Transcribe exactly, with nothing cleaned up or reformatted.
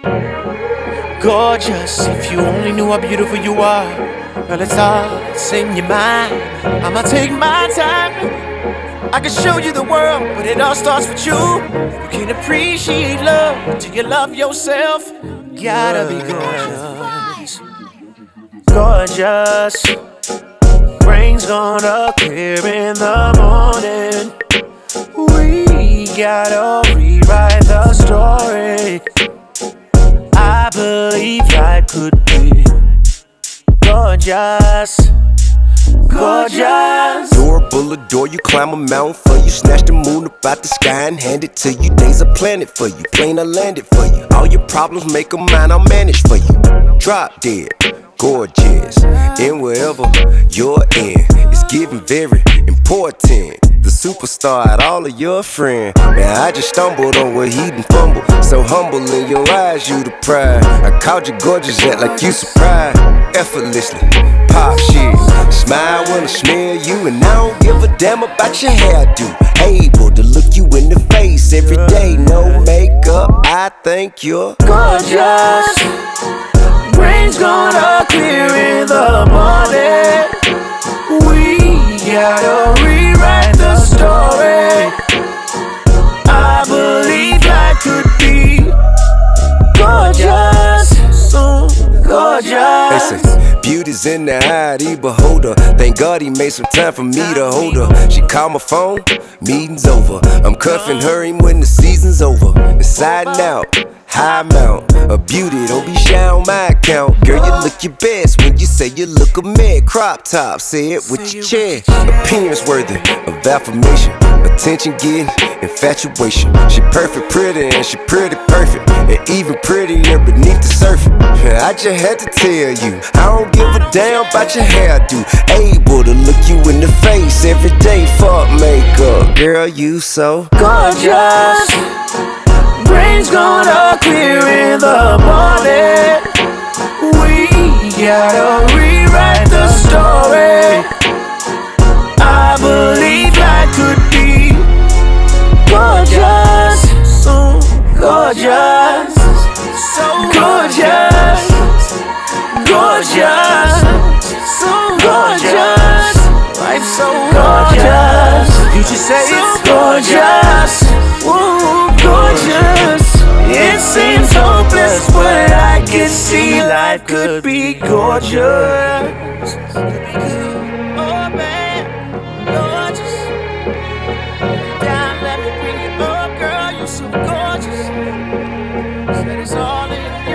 Gorgeous, if you only knew how beautiful you are. Well, it's all in your mind. I'ma take my time. I can show you the world, but it all starts with you. You can't appreciate love till you love yourself. Gotta be gorgeous. Gorgeous. Rain's gonna clear in the morning. We gotta rewrite the story. I believe I could be gorgeous, gorgeous. Durable adore you, climb a mountain for you. Snatch the moon up out the sky and hand it to you. Days a planet for you, plane I landed for you. All your problems, make them mine, I'll manage for you. Drop dead, gorgeous, in wherever you're in. It's getting very important. The superstar at all of your friends. Man, I just stumbled on where he done fumbled. So humble in your eyes, you the pride. I called you gorgeous, yet like you surprised. Effortlessly, pop shit. Smile when I smell you, and I don't give a damn about your hairdo. Able to look you in the face every day, no makeup. I think you're gorgeous. Rain's gonna clear in the morning. We gotta rewrite the story. I believe I could be gorgeous, so gorgeous. Listen, beauty's in the eye of the beholder. Thank God he made some time for me to hold her. She called my phone, meeting's over. I'm cuffing her even when the season's over. Inside and out, high mount, a beauty, don't be shy on my account. Girl, you look your best when you say you look a mad. Crop top, say it with your chest. Appearance worthy of affirmation. Attention getting, infatuation. She perfect, pretty, and she pretty perfect. And even prettier beneath the surface. I just had to tell you, I don't give a damn about your hairdo. Able to look you in the face every day, fuck makeup. Girl, you so gorgeous. Rain's gonna clear in the morning. We gotta rewrite the story. I believe I could be gorgeous, so gorgeous, so gorgeous, gorgeous, so gorgeous. Life's so gorgeous. You just say it's gorgeous. Whoa, gorgeous. It seems hopeless, but I can see life could be gorgeous. Oh man, gorgeous. Down, let me bring you up, girl. You're so gorgeous. Said it's all in.